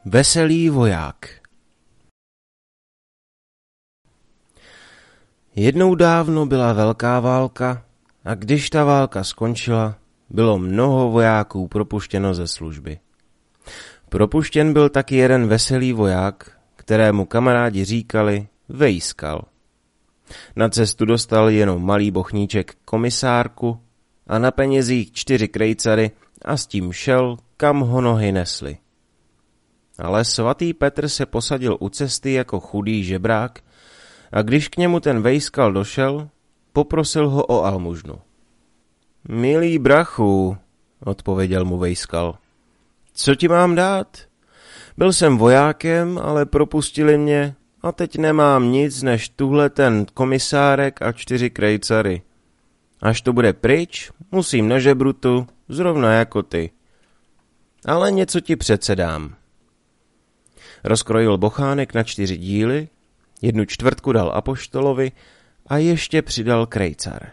Veselý voják. Jednou dávno byla velká válka a když ta válka skončila, bylo mnoho vojáků propuštěno ze služby. Propuštěn byl taky jeden veselý voják, kterému kamarádi říkali Vejskal. Na cestu dostal jenom malý bochníček komisárku a na penězích 4 krejcary a s tím šel, kam ho nohy nesly. Ale svatý Petr se posadil u cesty jako chudý žebrák a když k němu ten Vejskal došel, poprosil ho o almužnu. Milý brachu, odpověděl mu Vejskal, co ti mám dát? Byl jsem vojákem, ale propustili mě a teď nemám nic než tuhle ten komisárek a 4 krejcary. Až to bude pryč, musím na žebrutu, zrovna jako ty. Ale něco ti přece dám. Rozkrojil bochánek na 4 díly, 1/4 dal apoštolovi a ještě přidal krejcar.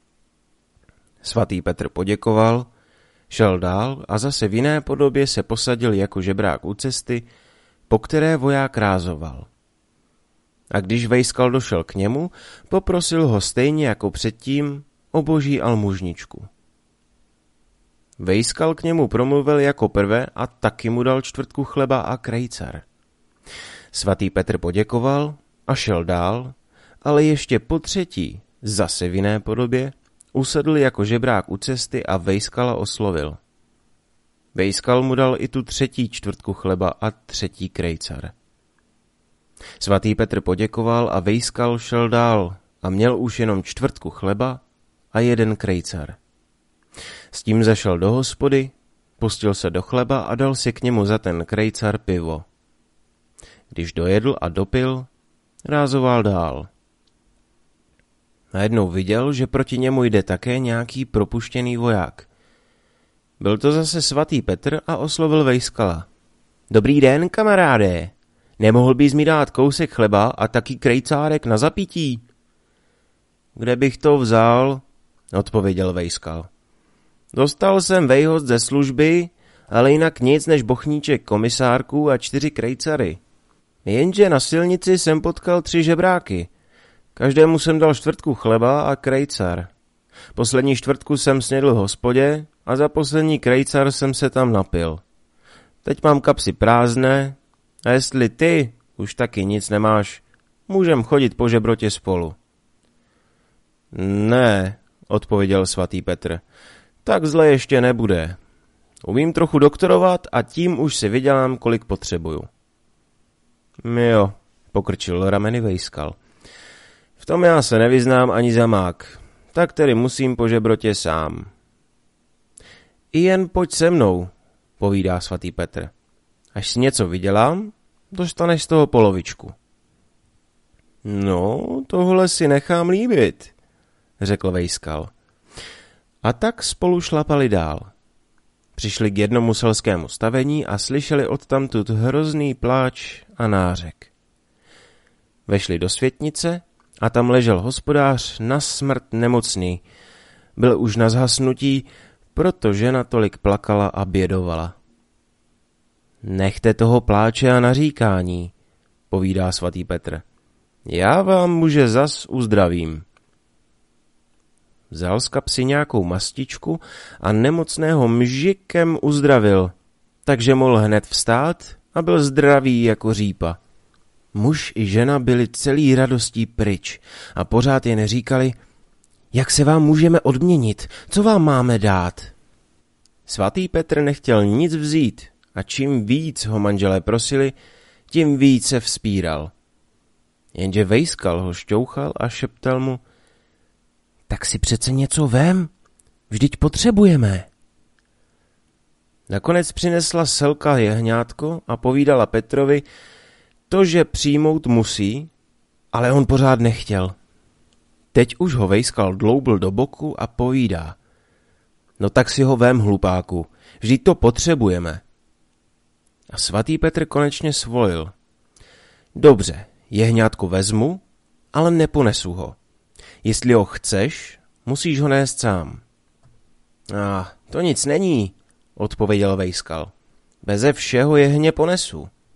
Svatý Petr poděkoval, šel dál a zase v jiné podobě se posadil jako žebrák u cesty, po které voják rázoval. A když Vejskal došel k němu, poprosil ho stejně jako předtím o boží almužničku. Vejskal k němu promluvil jako prvé a taky mu dal 1/4 chleba a krejcar. Svatý Petr poděkoval a šel dál, ale ještě po třetí, zase v jiné podobě, usedl jako žebrák u cesty a Vejskala oslovil. Vejskal mu dal i tu 3. 1/4 chleba a 3. krejcar. Svatý Petr poděkoval a Vejskal šel dál a měl už jenom 1/4 chleba a 1 krejcar. S tím zašel do hospody, pustil se do chleba a dal si k němu za ten krejcar pivo. Když dojedl a dopil, rázoval dál. Najednou viděl, že proti němu jde také nějaký propuštěný voják. Byl to zase svatý Petr a oslovil Vejskala. Dobrý den, kamaráde, nemohl bys mi dát kousek chleba a taky krejcárek na zapití? Kde bych to vzal? Odpověděl Vejskal. Dostal jsem vejhost ze služby, ale jinak nic než bochníček komisárku a 4 krejcary. Jenže na silnici jsem potkal 3 žebráky. Každému jsem dal 1/4 chleba a krejcar. Poslední 1/4 jsem snědl v hospodě a za poslední krejcar jsem se tam napil. Teď mám kapsy prázdné a jestli ty už taky nic nemáš, můžem chodit po žebrotě spolu. Ne, odpověděl svatý Petr, tak zle ještě nebude. Umím trochu doktorovat a tím už si vydělám, kolik potřebuju. Jo, pokrčil rameny Vejskal. V tom já se nevyznám ani za mák, tak tedy musím po žebrotě sám. I jen pojď se mnou, povídá svatý Petr. Až si něco vydělám, dostaneš z toho polovičku. No, tohle si nechám líbit, řekl Vejskal. A tak spolu šlapali dál. Přišli k jednomu selskému stavení a slyšeli odtamtud hrozný pláč a nářek. Vešli do světnice a tam ležel hospodář na smrt nemocný. Byl už na zhasnutí, protože natolik plakala a bědovala. Nechte toho pláče a naříkání, povídá svatý Petr. Já vám muže zas uzdravím. Vzal z kapsy nějakou mastičku a nemocného mžikem uzdravil, takže mohl hned vstát a byl zdravý jako řípa. Muž i žena byli celý radostí pryč a pořád jen říkali, jak se vám můžeme odměnit, co vám máme dát. Svatý Petr nechtěl nic vzít a čím víc ho manželé prosili, tím více vzpíral. Jenže Vejskal ho šťouchal a šeptal mu, tak si přece něco vem, vždyť potřebujeme. Nakonec přinesla selka jehňátko a povídala Petrovi, to, že přijmout musí, ale on pořád nechtěl. Teď už ho Vejskal dloubl do boku a povídá. No tak si ho vem, hlupáku, vždyť to potřebujeme. A svatý Petr konečně svolil. Dobře, jehňátko vezmu, ale neponesu ho. Jestli ho chceš, musíš ho nést sám. To nic není, odpověděl Vejskal. Beze všeho jehně ponesu.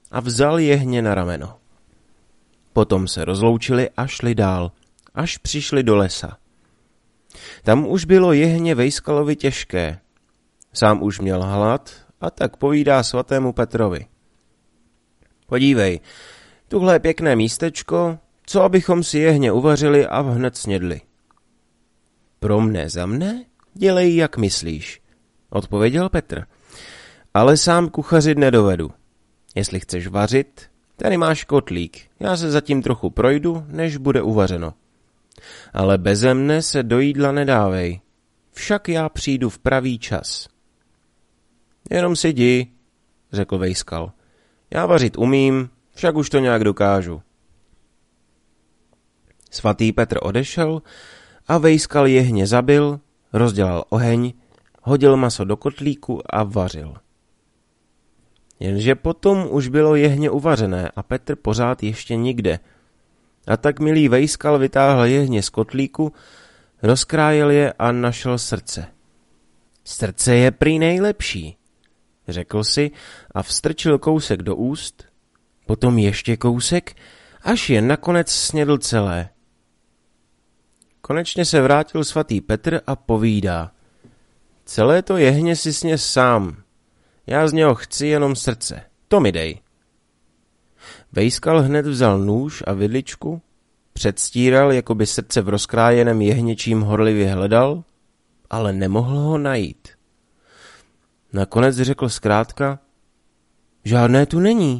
a vzal jehně na rameno. Potom se rozloučili a šli dál, až přišli do lesa. Tam už bylo jehně Vejskalovi těžké. Sám už měl hlad a tak povídá svatému Petrovi. Podívej, tuhle je pěkné místečko, co abychom si jehně uvařili a hned snědli. Pro mne za mne? Dělej, jak myslíš, odpověděl Petr. Ale sám kuchařit nedovedu. Jestli chceš vařit, tady máš kotlík, já se zatím trochu projdu, než bude uvařeno. Ale beze mne se do jídla nedávej, však já přijdu v pravý čas. Jenom si jdi, řekl Vejskal. Já vařit umím, však už to nějak dokážu. Svatý Petr odešel a Vejskal jehně zabil, rozdělal oheň, hodil maso do kotlíku a vařil. Jenže potom už bylo jehně uvařené a Petr pořád ještě nikde. A tak milý Vejskal vytáhl jehně z kotlíku, rozkrájel je a našel srdce. Srdce je prý nejlepší, řekl si a vstrčil kousek do úst, potom ještě kousek, až je nakonec snědl celé. Konečně se vrátil svatý Petr a povídá. Celé to jehně si sněz sám. Já z něho chci jenom srdce. To mi dej. Vejskal hned vzal nůž a vidličku, předstíral, jako by srdce v rozkrájeném jehněčím horlivě hledal, ale nemohl ho najít. Nakonec řekl zkrátka, žádné tu není.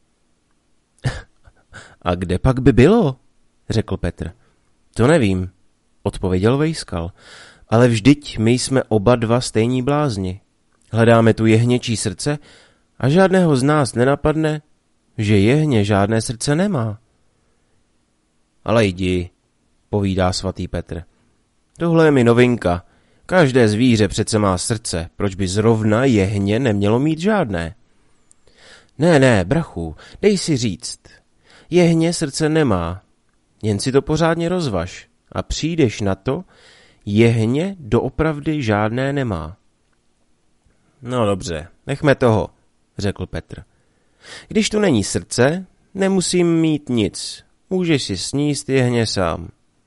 A kde pak by bylo? Řekl Petr. To nevím, odpověděl Vejskal, ale vždyť my jsme oba dva stejní blázni. Hledáme tu jehněčí srdce a žádného z nás nenapadne, že jehně žádné srdce nemá. Ale jdi, povídá svatý Petr. Tohle je mi novinka. Každé zvíře přece má srdce, proč by zrovna jehně nemělo mít žádné? Ne, brachu, dej si říct. Jehně srdce nemá, jen si to pořádně rozvaž a přijdeš na to, jehně doopravdy žádné nemá. No dobře, nechme toho, řekl Petr. Když tu není srdce, nemusím mít nic, můžeš si sníst jehně sám.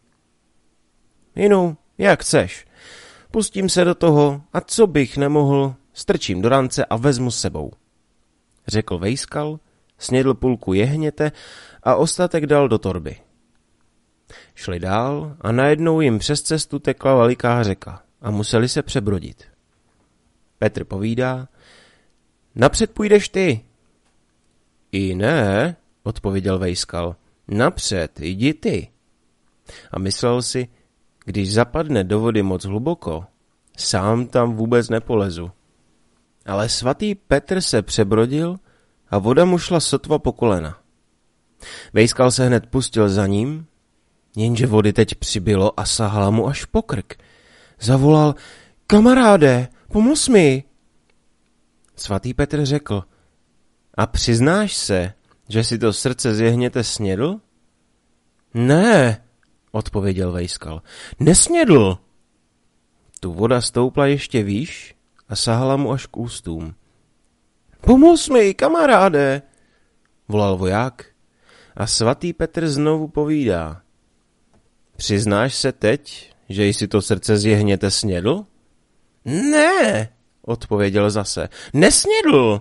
Jinu, jak chceš. Pustím se do toho a co bych nemohl, strčím do rance a vezmu s sebou. Řekl Vejskal, snědl půlku jehněte a ostatek dal do torby. Šli dál a najednou jim přes cestu tekla veliká řeka a museli se přebrodit. Petr povídá, napřed půjdeš ty. I ne, odpověděl Vejskal, napřed jdi ty. A myslel si, když zapadne do vody moc hluboko, sám tam vůbec nepolezu. Ale svatý Petr se přebrodil a voda mu šla sotva po kolena. Vejskal se hned pustil za ním, jenže vody teď přibylo a sahala mu až po krk. Zavolal, kamaráde, pomoz mi. Svatý Petr řekl, a přiznáš se, že si to srdce z jehněte snědl? Ne, odpověděl Vejskal, nesnědl. Tu voda stoupla ještě výš a sahala mu až k ústům. Pomoz mi, kamaráde, volal voják a svatý Petr znovu povídá. Přiznáš se teď, že jsi to srdce z jehněte snědl? Ne, odpověděl zase, nesnědl.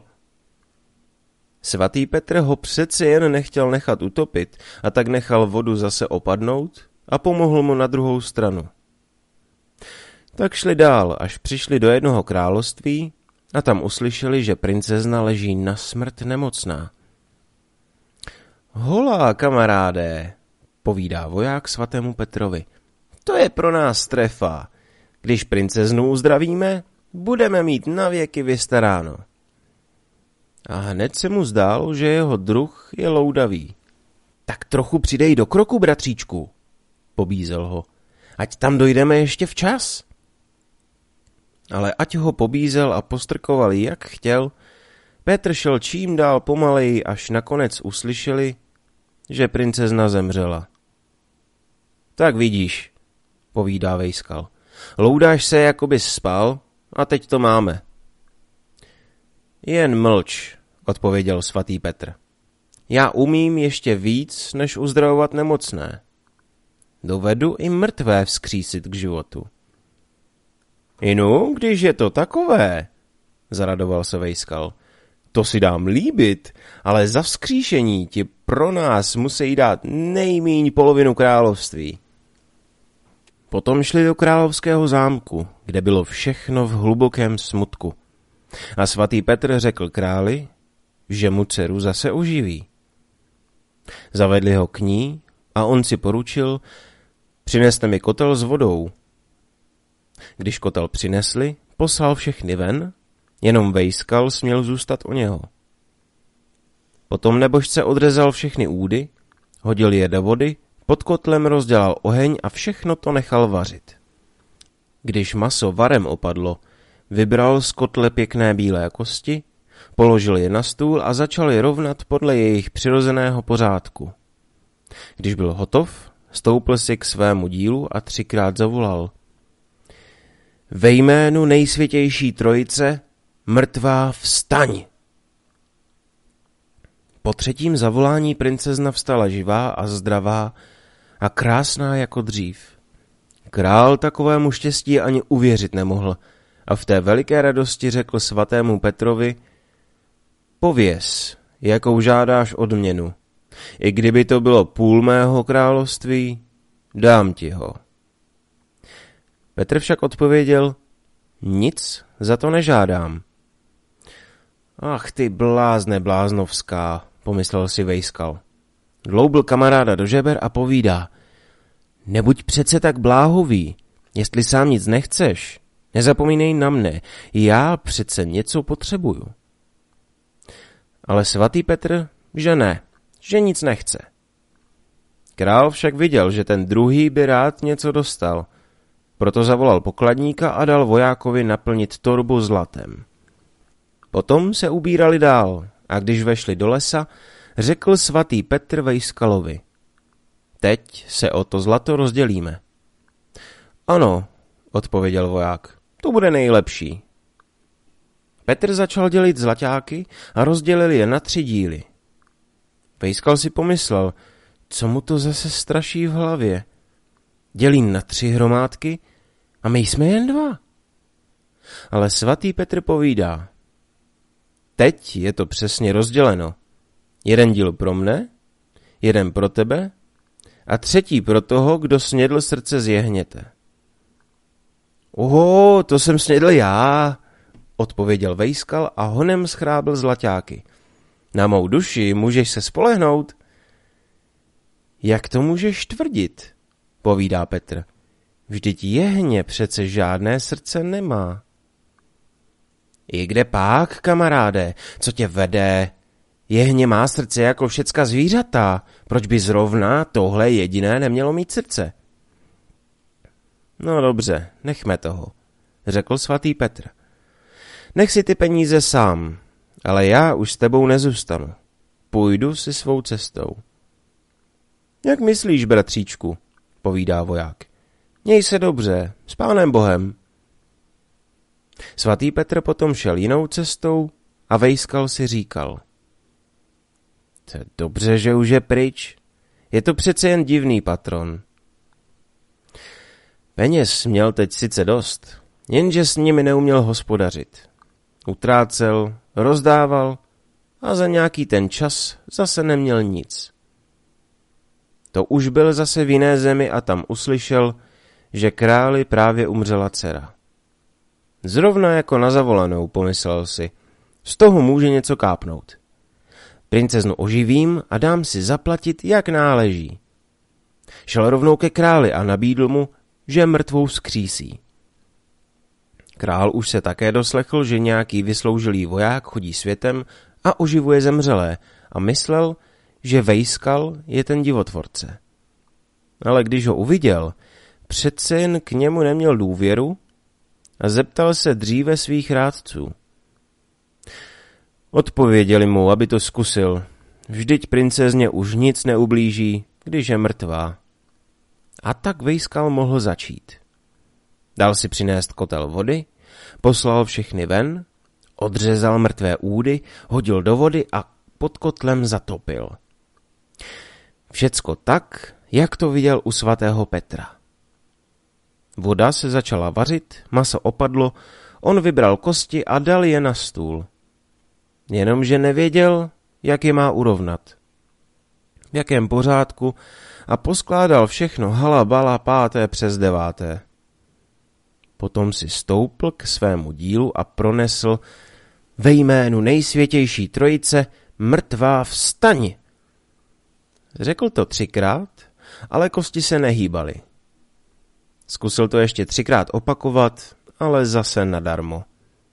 Svatý Petr ho přece jen nechtěl nechat utopit a tak nechal vodu zase opadnout a pomohl mu na druhou stranu. Tak šli dál, až přišli do jednoho království a tam uslyšeli, že princezna leží na smrt nemocná. Holá, kamaráde, povídá voják svatému Petrovi, to je pro nás trefa. Když princeznu uzdravíme, budeme mít navěky vystaráno. A hned se mu zdálo, že jeho druh je loudavý. Tak trochu přidej do kroku, bratříčku, pobízel ho, ať tam dojdeme ještě včas. Ale ať ho pobízel a postrkoval jak chtěl, Petr šel čím dál pomaleji, až nakonec uslyšeli, že princezna zemřela. Tak vidíš, povídá Vejskal, loudáš se, jako bys spal, a teď to máme. Jen mlč, odpověděl svatý Petr. Já umím ještě víc, než uzdravovat nemocné. Dovedu i mrtvé vzkřísit k životu. Inu, když je to takové, zaradoval se Vejskal. To si dám líbit, ale za vzkříšení ti pro nás musí dát nejmíň polovinu království. Potom šli do královského zámku, kde bylo všechno v hlubokém smutku. A svatý Petr řekl králi, že mu dceru zase oživí. Zavedli ho k ní a on si poručil, přineste mi kotel s vodou. Když kotel přinesli, poslal všechny ven, jenom Vejskal směl zůstat o něho. Potom nebožce odrezal všechny údy, hodil je do vody, pod kotlem rozdělal oheň a všechno to nechal vařit. Když maso varem opadlo, vybral z kotle pěkné bílé kosti, položil je na stůl a začal je rovnat podle jejich přirozeného pořádku. Když byl hotov, stoupl si k svému dílu a 3krát zavolal. Ve jménu nejsvětější trojice, mrtvá vstaň! Po 3. zavolání princezna vstala živá a zdravá a krásná jako dřív. Král takovému štěstí ani uvěřit nemohl a v té veliké radosti řekl svatému Petrovi, pověz, jakou žádáš odměnu. I kdyby to bylo půl mého království, dám ti ho. Petr však odpověděl, nic za to nežádám. Ach ty blázne bláznovská, pomyslel si Vejskal. Dloubl kamaráda do žeber a povídá, nebuď přece tak bláhový, jestli sám nic nechceš, nezapomínej na mne, já přece něco potřebuju. Ale svatý Petr, že ne, že nic nechce. Král však viděl, že ten druhý by rád něco dostal, proto zavolal pokladníka a dal vojákovi naplnit torbu zlatem. Potom se ubírali dál a když vešli do lesa, řekl svatý Petr Vejskalovi. Teď se o to zlato rozdělíme. Ano, odpověděl voják, to bude nejlepší. Petr začal dělit zlaťáky a rozdělil je na 3 díly. Vejskal si pomyslel, co mu to zase straší v hlavě. Dělí na 3 hromádky a my jsme jen 2. Ale svatý Petr povídá, teď je to přesně rozděleno. 1 díl pro mne, 1 pro tebe a 3. pro toho, kdo snědl srdce z jehněte. Oho, to jsem snědl já, odpověděl Vejskal a honem schrábl zlaťáky. Na mou duši můžeš se spolehnout. Jak to můžeš tvrdit, povídá Petr. Vždyť jehně přece žádné srdce nemá. I kde pak, kamaráde, co tě vede? Jehně má srdce jako všecka zvířata, proč by zrovna tohle jediné nemělo mít srdce? No dobře, nechme toho, řekl svatý Petr. Nech si ty peníze sám, ale já už s tebou nezůstanu. Půjdu si svou cestou. Jak myslíš, bratříčku, povídá voják. Měj se dobře, s Pánem Bohem. Svatý Petr potom šel jinou cestou a Vejskal si říkal. To je dobře, že už je pryč. Je to přece jen divný patron. Peněz měl teď sice dost, jenže s nimi neuměl hospodařit. Utrácel, rozdával a za nějaký ten čas zase neměl nic. To už byl zase v jiné zemi a tam uslyšel, že králi právě umřela dcera. Zrovna jako na zavolanou, pomyslel si, z toho může něco kápnout. Princeznu oživím a dám si zaplatit, jak náleží. Šel rovnou ke králi a nabídl mu, že mrtvou vzkřísí. Král už se také doslechl, že nějaký vysloužilý voják chodí světem a oživuje zemřelé a myslel, že Vejskal je ten divotvorce. Ale když ho uviděl, přece jen k němu neměl důvěru a zeptal se dříve svých rádců. Odpověděli mu, aby to zkusil. Vždyť princezně už nic neublíží, když je mrtvá. A tak Vejskal mohl začít. Dal si přinést kotel vody, poslal všechny ven, odřezal mrtvé údy, hodil do vody a pod kotlem zatopil. Všecko tak, jak to viděl u svatého Petra. Voda se začala vařit, maso opadlo, on vybral kosti a dal je na stůl. Jenomže nevěděl, jak je má urovnat. V jakém pořádku a poskládal všechno halabala 5. přes 9. Potom si stoupl k svému dílu a pronesl: ve jménu nejsvětější trojice, mrtvá vstaň! Řekl to 3krát, ale kosti se nehýbaly. Zkusil to ještě 3krát opakovat, ale zase nadarmo.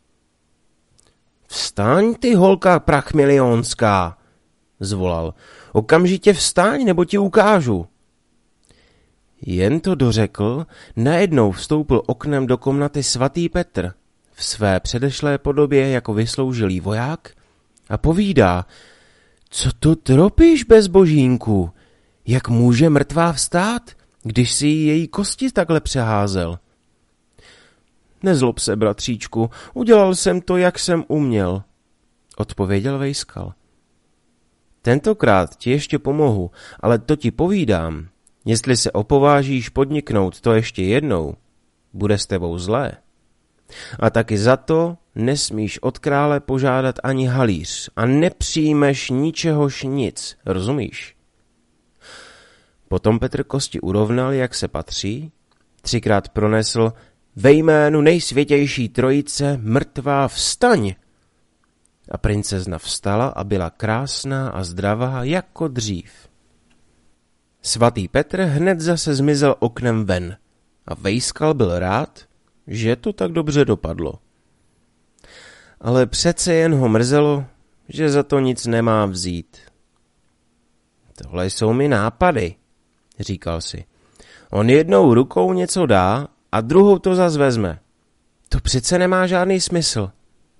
Vstaň, ty holka prachmilionská, zvolal. Okamžitě vstaň, nebo ti ukážu. Jen to dořekl, najednou vstoupil oknem do komnaty svatý Petr, v své předešlé podobě jako vysloužilý voják, a povídá: co to tropíš, bezbožínku? Jak může mrtvá vstát, když si její kosti takhle přeházel? Nezlob se, bratříčku, udělal jsem to, jak jsem uměl, odpověděl Vejskal. Tentokrát ti ještě pomohu, ale to ti povídám, jestli se opovážíš podniknout to ještě jednou, bude s tebou zlé. A taky za to nesmíš od krále požádat ani halíř a nepřijmeš ničehož nic, rozumíš? Potom Petr kosti urovnal, jak se patří, 3krát pronesl: ve jménu nejsvětější trojice, mrtvá vstaň! A princezna vstala a byla krásná a zdravá jako dřív. Svatý Petr hned zase zmizel oknem ven a Vejskal byl rád, že to tak dobře dopadlo. Ale přece jen ho mrzelo, že za to nic nemá vzít. Tohle jsou mi nápady, říkal si. On jednou rukou něco dá a druhou to zas vezme. To přece nemá žádný smysl.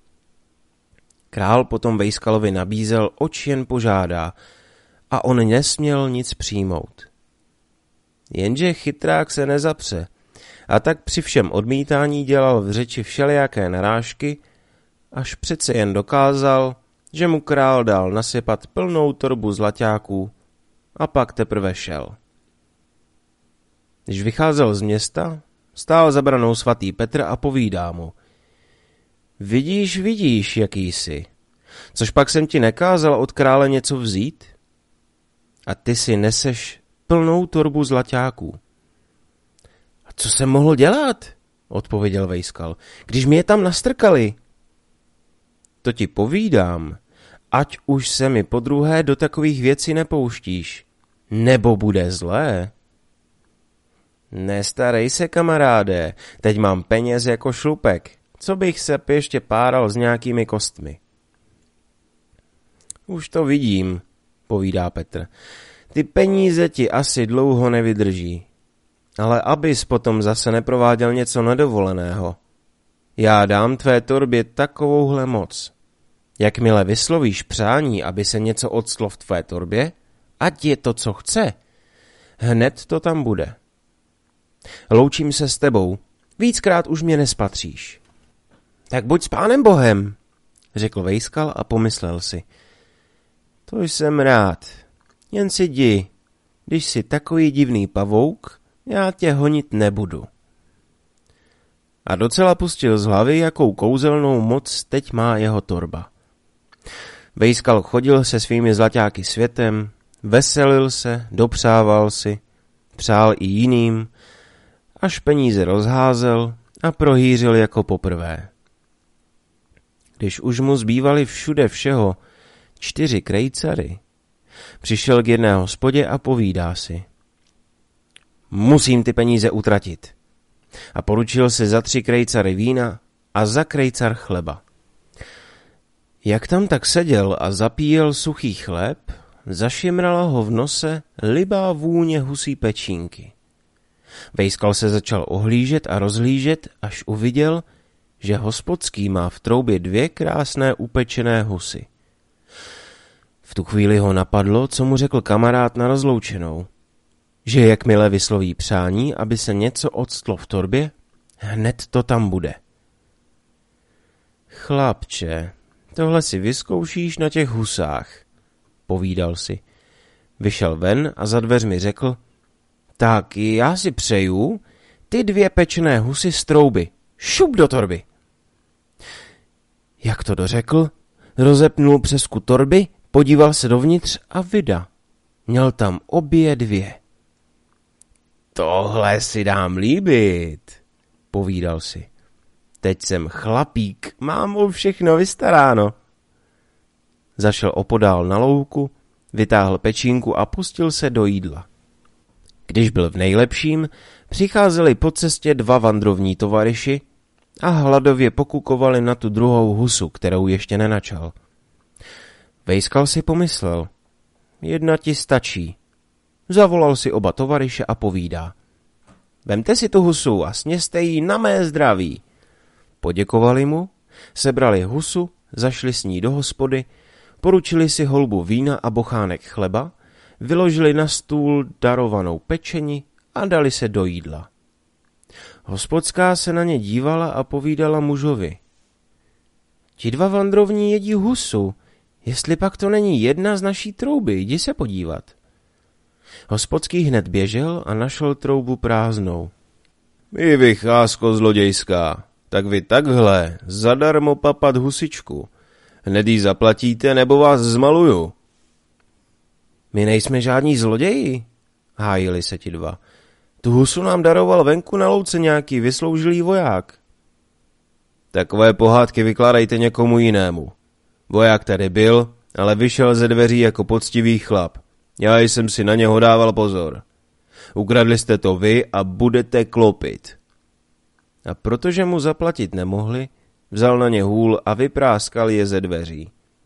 Král potom Vejskalovi nabízel, oč jen požádá, a on nesměl nic přijmout. Jenže chytrák se nezapře, a tak při všem odmítání dělal v řeči všelijaké narážky, až přece jen dokázal, že mu král dal nasypat plnou torbu zlaťáků a pak teprve šel. Když vycházel z města, stál za branou svatý Petr a povídá mu: Vidíš, jaký jsi. Což pak jsem ti nekázal od krále něco vzít? A ty si neseš plnou torbu zlaťáků. A co jsem mohl dělat? Odpověděl Vejskal, když mi je tam nastrkali. To ti povídám, ať už se mi podruhé do takových věcí nepouštíš, nebo bude zlé. Nestarej se, kamaráde, teď mám peněz jako šlupek, co bych se ještě páral s nějakými kostmi. Už to vidím, povídá Petr. Ty peníze ti asi dlouho nevydrží, ale abys potom zase neprováděl něco nedovoleného. Já dám tvé torbě takovouhle moc. Jakmile vyslovíš přání, aby se něco octlo v tvé torbě, ať je to, co chce, hned to tam bude. Loučím se s tebou, víckrát už mě nespatříš. Tak buď s Pánem Bohem, řekl Vejskal a pomyslel si. To jsem rád, jen si jdi, když jsi takový divný pavouk, já tě honit nebudu. A docela pustil z hlavy, jakou kouzelnou moc teď má jeho torba. Vejskal chodil se svými zlaťáky světem, veselil se, dopřával si, přál i jiným, až peníze rozházel a prohýřil jako poprvé. Když už mu zbývaly všude všeho 4 krejcary, přišel k jedné hospodě a povídá si. Musím ty peníze utratit. A poručil si za 3 krejcary vína a za krejcar chleba. Jak tam tak seděl a zapíjel suchý chléb, zašimrala ho v nose libá vůně husí pečínky. Vejskal se začal ohlížet a rozhlížet, až uviděl, že hospodský má v troubě 2 krásné upečené husy. V tu chvíli ho napadlo, co mu řekl kamarád na rozloučenou, že jakmile vysloví přání, aby se něco octlo v torbě, hned to tam bude. Chlapče, tohle si vyzkoušíš na těch husách, povídal si. Vyšel ven a za dveřmi řekl: tak já si přeju ty 2 pečené husy z trouby. Šup do torby. Jak to dořekl, rozepnul přesku torby, podíval se dovnitř a vida. Měl tam obě 2. Tohle si dám líbit, povídal si. Teď jsem chlapík, mám mu všechno vystaráno. Zašel opodál na louku, vytáhl pečínku a pustil se do jídla. Když byl v nejlepším, přicházeli po cestě 2 vandrovní tovaryši a hladově pokukovali na tu druhou husu, kterou ještě nenačal. Vejskal si pomyslel: 1 ti stačí. Zavolal si oba tovaryše a povídá: vemte si tu husu a sněste jí na mé zdraví. Poděkovali mu, sebrali husu, zašli s ní do hospody, poručili si holbu vína a bochánek chleba, vyložili na stůl darovanou pečeni a dali se do jídla. Hospodská se na ně dívala a povídala mužovi: ti 2 vandrovní jedí husu, jestli pak to není 1 z naší trouby, jdi se podívat. Hospodský hned běžel a našel troubu prázdnou. I vy, chásko zlodějská, tak vy takhle zadarmo papat husičku. Hned jí zaplatíte, nebo vás zmaluju. My nejsme žádní zloději, hájili se ti 2. Tu husu nám daroval venku na louce nějaký vysloužilý voják. Takové pohádky vykládejte někomu jinému. Voják tady byl, ale vyšel ze dveří jako poctivý chlap. Já jsem si na něho dával pozor. Ukradli jste to vy a budete klopit. A protože mu zaplatit nemohli, vzal na ně hůl a vypráskal je ze dveří.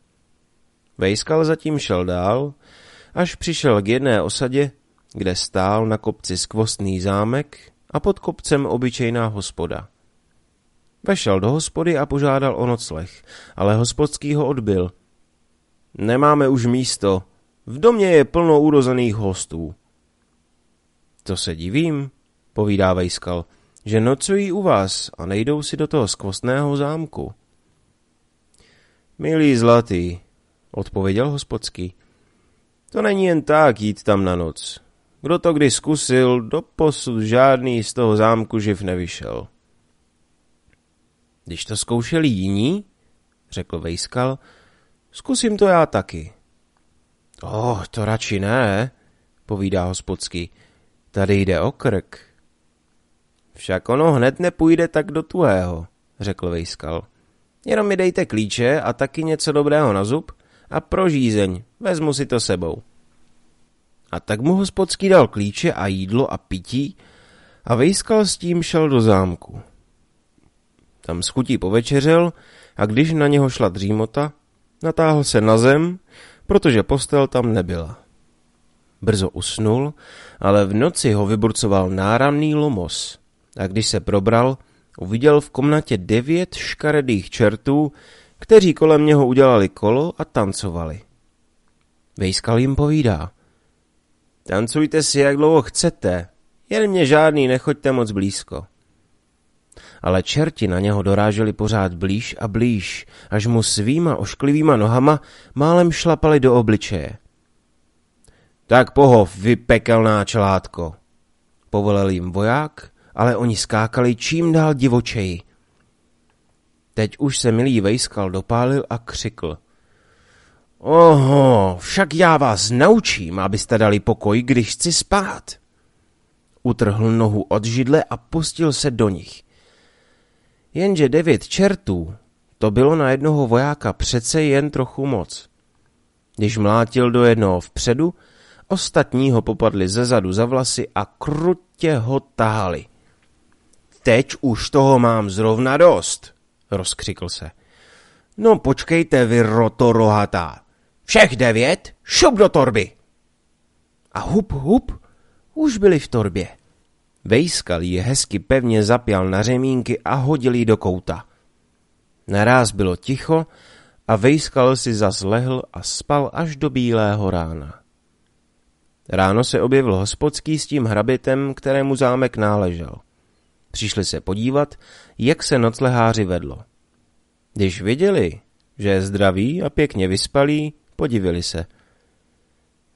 Vejskal zatím šel dál, až přišel k jedné osadě, kde stál na kopci skvostný zámek a pod kopcem obyčejná hospoda. Vešel do hospody a požádal o nocleh, ale hospodský ho odbyl. Nemáme už místo, v domě je plno urozených hostů. To se divím, povídá Vejskal, že nocují u vás a nejdou si do toho skvostného zámku. Milý zlatý, odpověděl hospodský, to není jen tak jít tam na noc. Kdo to kdy zkusil, doposud žádný z toho zámku živ nevyšel. Když to zkoušeli jiní, řekl Vejskal, zkusím to já taky. To radši ne, povídá hospodský, tady jde o krk. Však ono hned nepůjde tak do tuhého, řekl Vejskal. Jenom mi dejte klíče a taky něco dobrého na zub a pro žízeň, vezmu si to sebou. A tak mu hospodský dal klíče a jídlo a pití a Vejskal s tím šel do zámku. Tam s chutí povečeřel a když na něho šla dřímota, natáhl se na zem, protože postel tam nebyla. Brzo usnul, ale v noci ho vyburcoval náramný lomos a když se probral, uviděl v komnatě 9 škaredých čertů, kteří kolem něho udělali kolo a tancovali. Vejskal jim povídá: tancujte si, jak dlouho chcete, jen mě žádný nechoďte moc blízko. Ale čerti na něho doráželi pořád blíž a blíž, až mu svýma ošklivýma nohama málem šlapali do obličeje. Tak pohov, vy pekelná čelátko, povolil jim voják, ale oni skákali čím dál divočeji. Teď už se milý Vejskal dopálil a křikl: Oho, však já vás naučím, abyste dali pokoj, když chci spát. Utrhl nohu od židle a pustil se do nich. Jenže 9 čertů, to bylo na jednoho vojáka přece jen trochu moc. Když mlátil do jednoho vpředu, ostatní ho popadli zezadu za vlasy a krutě ho tahali. Teď už toho mám zrovna dost, rozkřikl se. No počkejte, vy rotorohatá. Všech 9, šup do torby. A hup, hup, už byli v torbě. Vejskal ji hezky pevně zapěl na řemínky a hodil ji do kouta. Naráz bylo ticho a Vejskal si zas lehl a spal až do bílého rána. Ráno se objevil hospodský s tím hrabětem, kterému zámek náležel. Přišli se podívat, jak se nocleháři vedlo. Když viděli, že je zdravý a pěkně vyspalý, podivili se.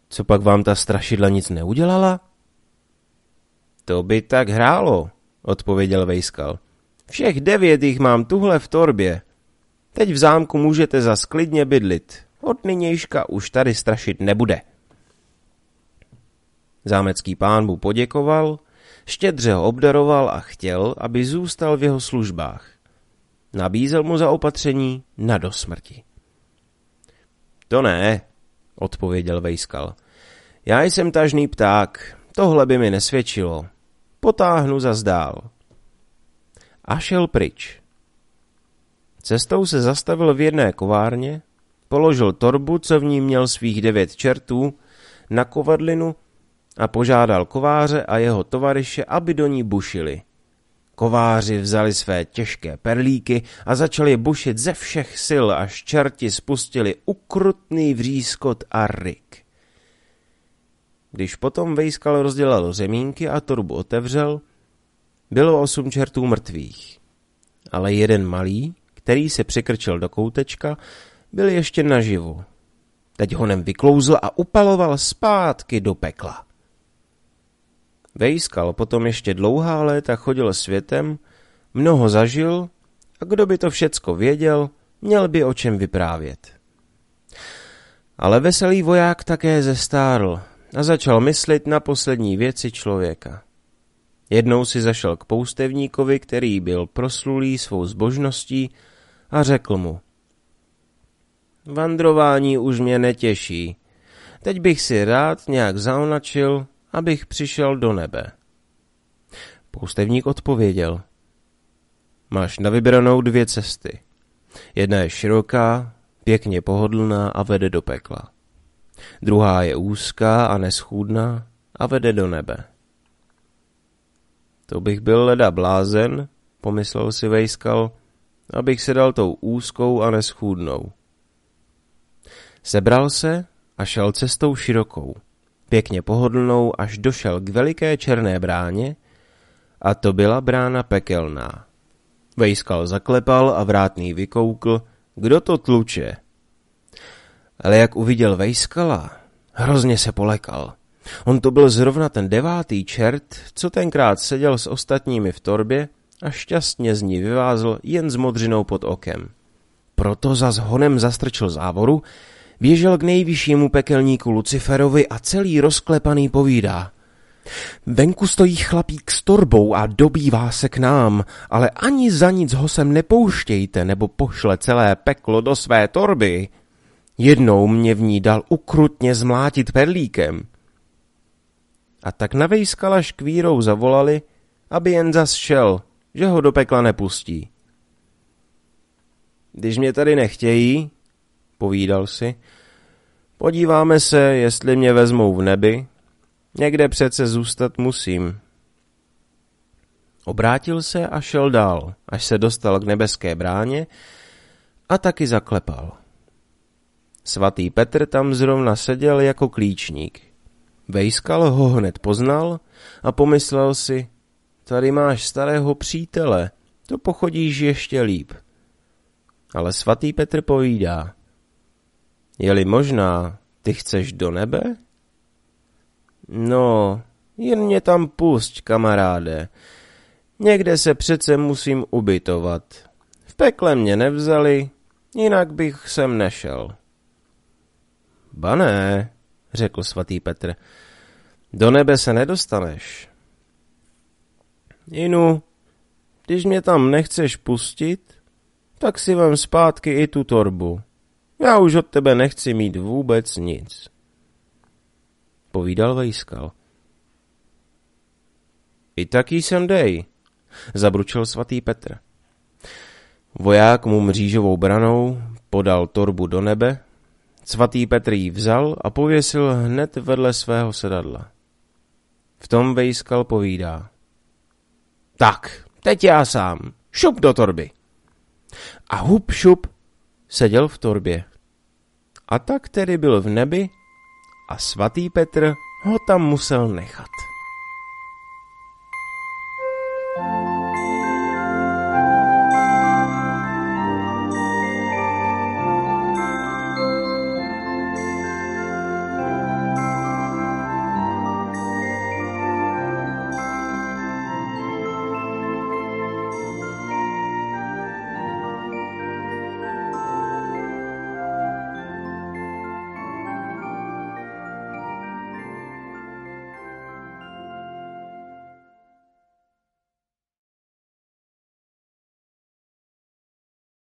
Co pak vám ta strašidla nic neudělala? To by tak hrálo, odpověděl Vejskal. Všech 9 jich mám tuhle v torbě. Teď v zámku můžete zas klidně bydlit. Od nynějška už tady strašit nebude. Zámecký pán mu poděkoval, štědře ho obdaroval a chtěl, aby zůstal v jeho službách. Nabízel mu zaopatření na dosmrti. To ne, odpověděl Vejskal. Já jsem tažný pták, tohle by mi nesvědčilo. Potáhnu zas dál. A šel pryč. Cestou se zastavil v jedné kovárně, položil torbu, co v ní měl svých 9 čertů, na kovadlinu a požádal kováře a jeho tovaryše, aby do ní bušili. Kováři vzali své těžké perlíky a začali bušit ze všech sil, až čerti spustili ukrutný vřískot a ryk. Když potom Vejskal rozdělal řemínky a torbu otevřel, bylo 8 čertů mrtvých. Ale jeden malý, který se přikrčil do koutečka, byl ještě naživu. Teď honem vyklouzl a upaloval zpátky do pekla. Vejskal potom ještě dlouhá léta chodil světem, mnoho zažil a kdo by to všecko věděl, měl by o čem vyprávět. Ale veselý voják také zestárl a začal myslit na poslední věci člověka. Jednou si zašel k poustevníkovi, který byl proslulý svou zbožností, a řekl mu: Vandrování už mě netěší. Teď bych si rád nějak zaonačil, abych přišel do nebe. Poustevník odpověděl: Máš na vybranou 2 cesty. Jedna je široká, pěkně pohodlná a vede do pekla. Druhá je úzká a neschůdná a vede do nebe. To bych byl leda blázen, pomyslel si Vejskal, abych se dal tou úzkou a neschůdnou. Sebral se a šel cestou širokou, pěkně pohodlnou, až došel k veliké černé bráně, a to byla brána pekelná. Vejskal zaklepal a vrátný vykoukl, kdo to tluče. Ale jak uviděl Vejskala, hrozně se polekal. On to byl zrovna ten 9. čert, co tenkrát seděl s ostatními v torbě a šťastně z ní vyvázl jen s modřinou pod okem. Proto zas honem zastrčil závoru, běžel k nejvyššímu pekelníku Luciferovi a celý rozklepaný povídá: Venku stojí chlapík s torbou a dobývá se k nám, ale ani za nic ho sem nepouštějte, nebo pošle celé peklo do své torby. Jednou mě v ní dal ukrutně zmlátit perlíkem. A tak na Vejskala škvírou zavolali, aby jen zas šel, že ho do pekla nepustí. Když mě tady nechtějí, povídal si, podíváme se, jestli mě vezmou v nebi, někde přece zůstat musím. Obrátil se a šel dál, až se dostal k nebeské bráně a taky zaklepal. Svatý Petr tam zrovna seděl jako klíčník. Vejskal ho hned poznal a pomyslel si: tady máš starého přítele, to pochodíš ještě líp. Ale svatý Petr povídá: je-li možná, ty chceš do nebe? No, jen mě tam pusť, kamaráde. Někde se přece musím ubytovat. V pekle mě nevzali, jinak bych sem nešel. Ba ne, řekl svatý Petr, do nebe se nedostaneš. Inu, když mě tam nechceš pustit, tak si vem zpátky i tu torbu. Já už od tebe nechci mít vůbec nic. Povídal Vejskal. I taky sem dej, zabručil svatý Petr. Voják mu mřížovou branou podal torbu do nebe, svatý Petr ji vzal a pověsil hned vedle svého sedadla. V tom Vejskal povídá: tak, teď já sám, šup do torby. A hup šup seděl v torbě. A tak tedy byl v nebi a svatý Petr ho tam musel nechat.